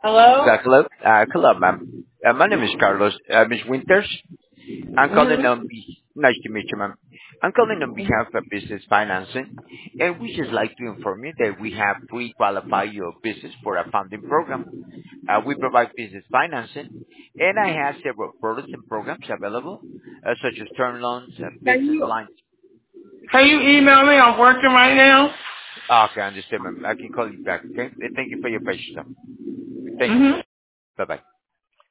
Hello? Hello, ma'am. My name is Carlos. Ms. Winters. I'm calling Mm-hmm. on nice to meet you, ma'am. I'm calling on behalf of business financing, and we just like to inform you that we have pre-qualify your business for a funding program. We provide business financing, and I have several products and programs available, such as term loans, Can business you lines. can you email me? I'm working right now. Okay, I understand, ma'am. I can call you back, okay? Thank you for your patience, sir. Thank you. Mm-hmm. Bye-bye.